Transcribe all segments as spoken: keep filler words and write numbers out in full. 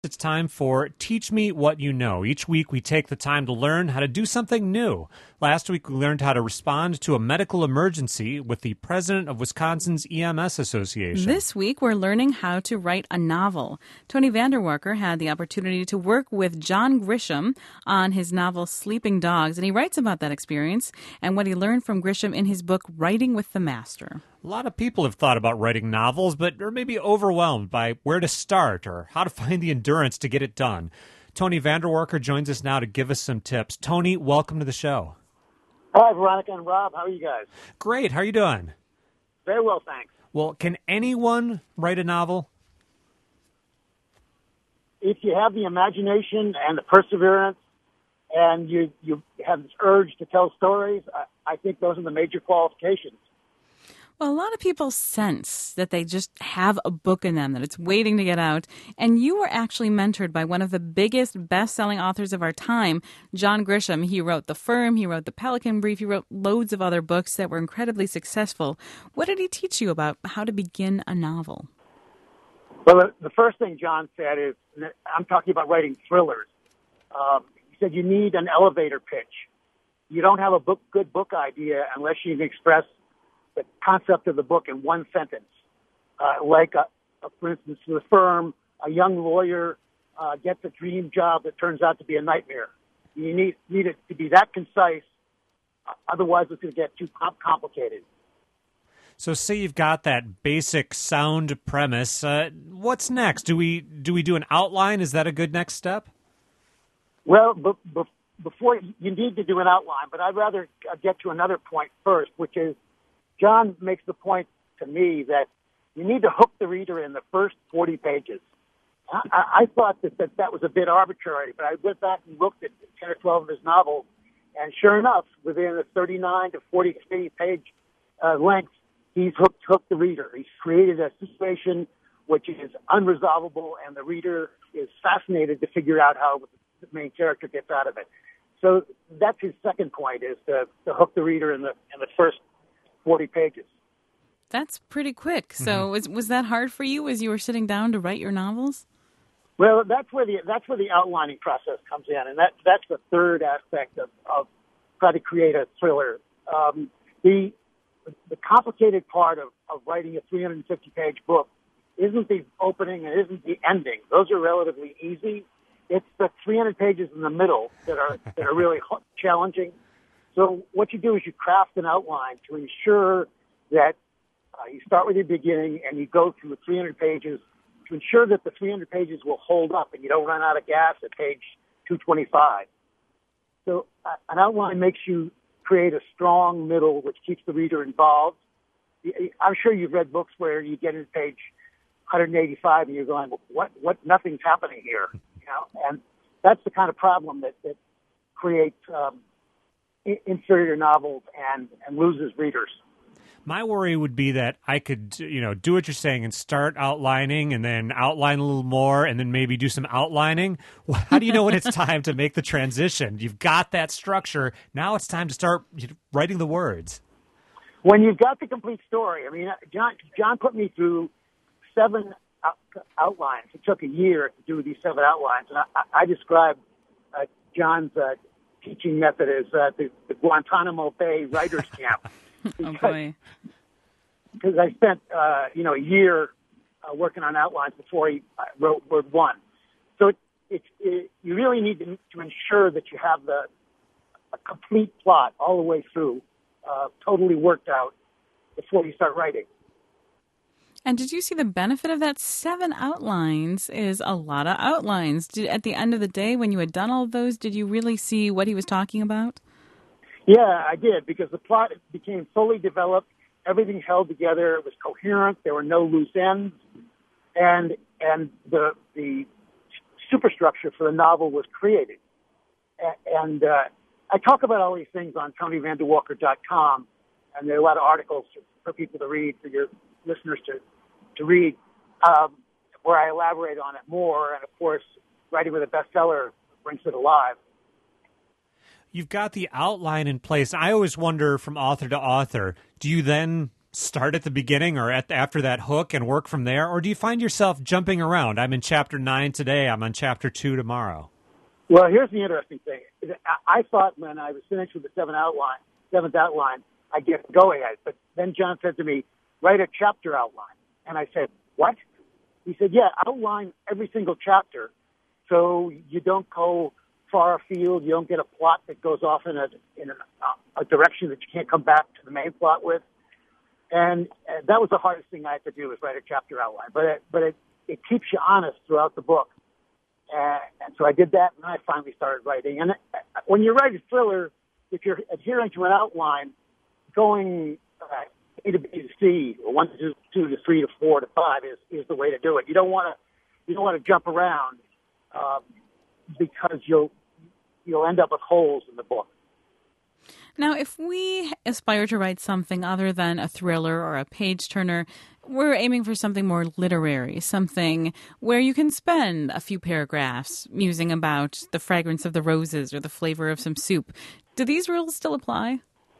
It's time for Teach Me What You Know. Each week we take the time to learn how to do something new. Last week we learned how to respond to a medical emergency with the president of Wisconsin's E M S Association. This week we're learning how to write a novel. Tony Vanderwalker had the opportunity to work with John Grisham on his novel Sleeping Dogs, and he writes about that experience and what he learned from Grisham in his book Writing with the Master. A lot of people have thought about writing novels, but are maybe overwhelmed by where to start or how to find the endurance to get it done. Tony Vanderwalker joins us now to give us some tips. Tony, welcome to the show. Hi, Veronica and Rob. How are you guys? Great. How are you doing? Very well, thanks. Well, can anyone write a novel? If you have the imagination and the perseverance and you, you have this urge to tell stories, I, I think those are the major qualifications. Well, a lot of people sense that they just have a book in them, that it's waiting to get out. And you were actually mentored by one of the biggest best-selling authors of our time, John Grisham. He wrote The Firm, he wrote The Pelican Brief, he wrote loads of other books that were incredibly successful. What did he teach you about how to begin a novel? Well, the first thing John said is, I'm talking about writing thrillers. Um, he said you need an elevator pitch. You don't have a book, good book idea unless you can express the concept of the book in one sentence. Uh, like, a, a, for instance, The Firm, a young lawyer uh, gets a dream job that turns out to be a nightmare. You need, need it to be that concise, uh, otherwise it's going to get too com- complicated. So say you've got that basic sound premise. Uh, what's next? Do we do we do an outline? Is that a good next step? Well, b- b- before you need to do an outline, but I'd rather get to another point first, which is John makes the point to me that you need to hook the reader in the first forty pages. I, I thought that, that that was a bit arbitrary, but I went back and looked at ten or twelve of his novels, and sure enough, within a thirty-nine to forty-three page uh, length, he's hooked, hooked the reader. He's created a situation which is unresolvable, and the reader is fascinated to figure out how the main character gets out of it. So that's his second point, is to, to hook the reader in the in the first forty pages. That's pretty quick. So mm-hmm. was was that hard for you as you were sitting down to write your novels? Well, that's where the that's where the outlining process comes in, and that that's the third aspect of, of trying to create a thriller. Um, the the complicated part of, of writing a three hundred fifty page book isn't the opening and isn't the ending. Those are relatively easy. It's the three hundred pages in the middle that are that are really challenging. So what you do is you craft an outline to ensure that uh, you start with your beginning and you go through the three hundred pages to ensure that the three hundred pages will hold up and you don't run out of gas at page two twenty-five. So uh, an outline makes you create a strong middle which keeps the reader involved. I'm sure you've read books where you get to page one eighty-five and you're going, what, what, nothing's happening here. You know, and that's the kind of problem that, that creates um, inferior novels and, and loses readers. My worry would be that I could, you know, do what you're saying and start outlining and then outline a little more and then maybe do some outlining. How do you know when it's time to make the transition? You've got that structure. Now it's time to start writing the words. When you've got the complete story, I mean, John, John put me through seven out, outlines. It took a year to do these seven outlines. And I, I described uh, John's uh, teaching method as uh, the, the Guantanamo Bay Writers Camp. Oh, boy. Because I spent, uh, you know, a year uh, working on outlines before he uh, wrote Word One. So it, it, it, you really need to, to ensure that you have the a complete plot all the way through, uh, totally worked out before you start writing. And did you see the benefit of that? Seven outlines is a lot of outlines. Did, at the end of the day, when you had done all of those, did you really see what he was talking about? Yeah, I did, because the plot became fully developed. Everything held together. It was coherent. There were no loose ends. And and the the superstructure for the novel was created. And uh, I talk about all these things on tony vanderwalker dot com, and there are a lot of articles for people to read, for your listeners to, to read, um, where I elaborate on it more. And, of course, writing with a bestseller brings it alive. You've got the outline in place. I always wonder from author to author, do you then start at the beginning or at after that hook and work from there, or do you find yourself jumping around? I'm in chapter nine today. I'm on chapter two tomorrow. Well, here's the interesting thing. I I thought when I was finished with the seventh outline, seventh outline, I'd get going at it. But then John said to me, write a chapter outline. And I said, what? He said, yeah, outline every single chapter so you don't go far afield. You don't get a plot that goes off in a in a, a direction that you can't come back to the main plot with. And uh, that was the hardest thing I had to do, was write a chapter outline. But it, but it, it keeps you honest throughout the book. Uh, and so I did that, and I finally started writing. And uh, when you write a thriller, if you're adhering to an outline, going uh, A to B to C, or one to two, two to three to four to five is, is the way to do it. You don't want to you don't want to jump around um, because you'll you'll end up with holes in the book. Now, if we aspire to write something other than a thriller or a page-turner, we're aiming for something more literary, something where you can spend a few paragraphs musing about the fragrance of the roses or the flavor of some soup. Do these rules still apply?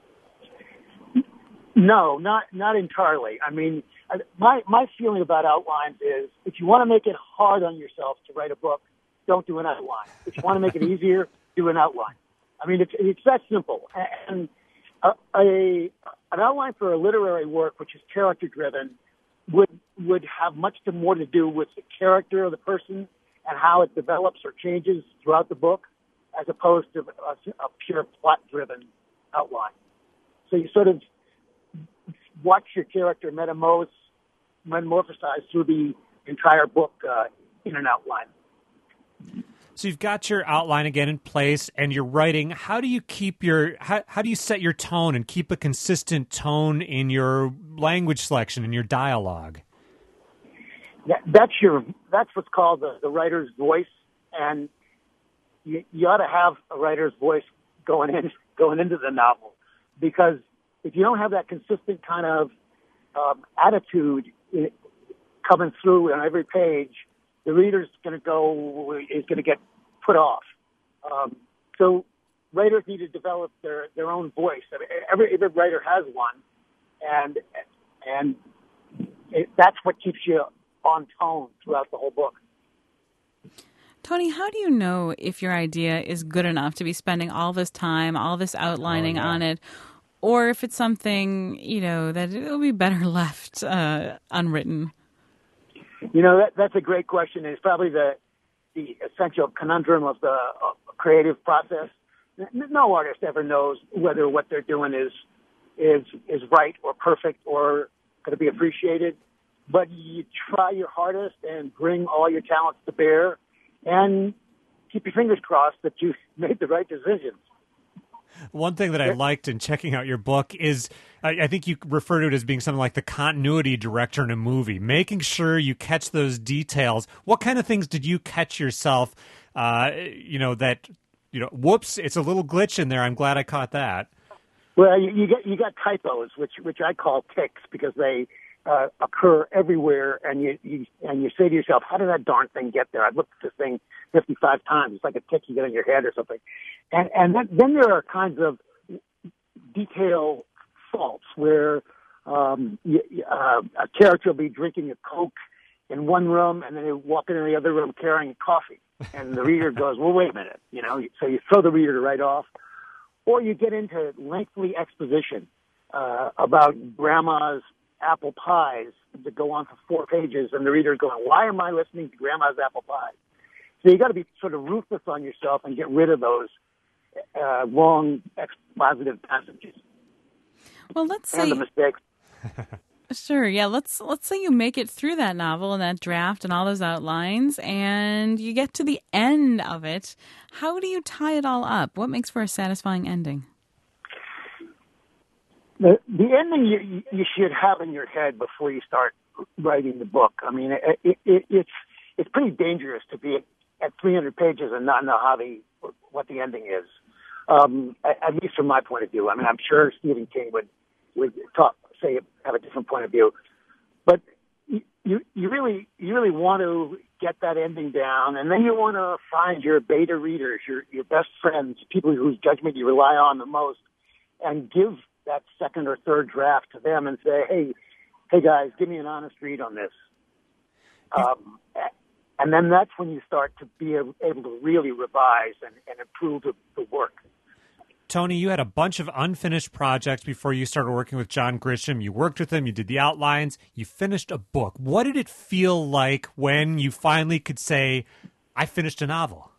No, not not entirely. I mean, my my feeling about outlines is if you want to make it hard on yourself to write a book, don't do an outline. If you want to make it easier, do an outline. I mean, it's it's that simple. And a, a an outline for a literary work, which is character driven, would would have much more to do with the character of the person and how it develops or changes throughout the book, as opposed to a, a pure plot driven outline. So you sort of watch your character metamorphose, metamorphosize through the entire book uh, in an outline. So you've got your outline again in place, and you're writing. How do you keep your how, how do you set your tone and keep a consistent tone in your language selection and your dialogue? That, that's your that's what's called the, the writer's voice, and you, you ought to have a writer's voice going in going into the novel, because if you don't have that consistent kind of um, attitude in, coming through on every page, the reader's going to go is going to get put off. Um, so writers need to develop their, their own voice. I mean, every every writer has one, and and it, that's what keeps you on tone throughout the whole book. Tony, how do you know if your idea is good enough to be spending all this time, all this outlining oh, yeah. on it, or if it's something, you know, that it will be better left uh, unwritten? You know, that, that's a great question. It's probably the the essential conundrum of the uh, creative process. No artist ever knows whether what they're doing is is is right or perfect or going to be appreciated. But you try your hardest and bring all your talents to bear, and keep your fingers crossed that you made the right decisions. One thing that I liked in checking out your book is, I, I think you refer to it as being something like the continuity director in a movie, making sure you catch those details. What kind of things did you catch yourself, uh, you know, that, you know, whoops, it's a little glitch in there. I'm glad I caught that. Well, you, you got you got typos, which which I call ticks, because they uh, occur everywhere, and you, you and you say to yourself, how did that darn thing get there? I've looked at this thing fifty-five times. It's like a tick you get in your head or something. And, and then, then there are kinds of detail faults where um, you, uh, a character will be drinking a Coke in one room and then they walk into the other room carrying coffee. And the reader goes, well, wait a minute. You know, so you throw the reader right off. Or you get into lengthy exposition uh, about grandma's apple pies that go on for four pages, and the reader's going, why am I listening to grandma's apple pies? So you got to be sort of ruthless on yourself and get rid of those Uh, long expositive passages. Well, let's say and the mistakes. Sure, yeah. Let's let's say you make it through that novel and that draft and all those outlines, and you get to the end of it. How do you tie it all up? What makes for a satisfying ending? The the ending you you should have in your head before you start writing the book. I mean, it, it, it, it's it's pretty dangerous to be at three hundred pages and not know how the what the ending is. Um, at, at least from my point of view. I mean, I'm sure Stephen King would would talk, say have a different point of view, but you you really you really want to get that ending down, and then you want to find your beta readers, your your best friends, people whose judgment you rely on the most, and give that second or third draft to them and say, hey, hey guys, give me an honest read on this. Um, and then that's when you start to be able to really revise and, and improve the, the work. Tony, you had a bunch of unfinished projects before you started working with John Grisham. You worked with him, you did the outlines, you finished a book. What did it feel like when you finally could say, I finished a novel?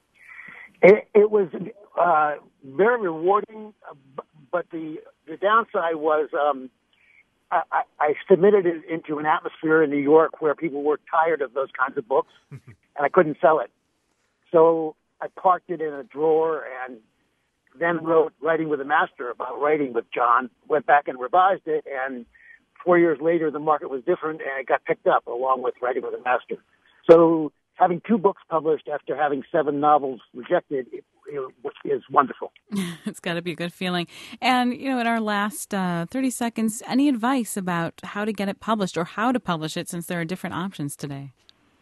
It, it was uh, very rewarding, but the, the downside was um, I, I submitted it into an atmosphere in New York where people were tired of those kinds of books, and I couldn't sell it. So I parked it in a drawer and then wrote Writing with a Master about writing with John, went back and revised it, and four years later the market was different and it got picked up along with Writing with a Master. So having two books published after having seven novels rejected it, it, is wonderful. It's got to be a good feeling. And, you know, in our last uh, thirty seconds, any advice about how to get it published or how to publish it, since there are different options today?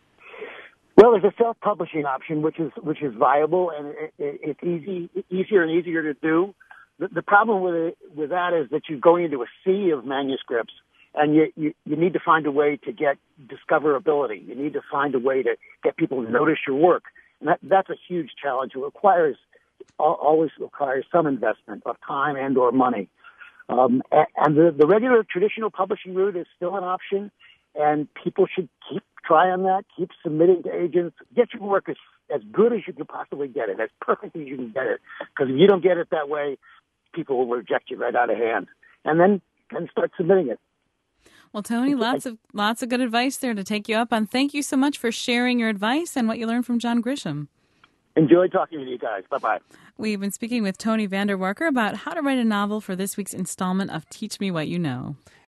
Well, there's a self-publishing option, which is which is viable, and it, it, it's easy, easier and easier to do. The, the problem with it, with that is that you're going into a sea of manuscripts, and you, you you need to find a way to get discoverability. You need to find a way to get people to notice your work, and that that's a huge challenge. It requires always requires some investment of time and or money. Um, and and the, the regular traditional publishing route is still an option, and people should keep try on that. Keep submitting to agents. Get your work as as good as you can possibly get it, as perfect as you can get it. Because if you don't get it that way, people will reject you right out of hand. And then then start submitting it. Well, Tony, lots of lots of good advice there to take you up on. Thank you so much for sharing your advice and what you learned from John Grisham. Enjoyed talking with you guys. Bye-bye. We've been speaking with Tony Vanderwarker about how to write a novel for this week's installment of Teach Me What You Know.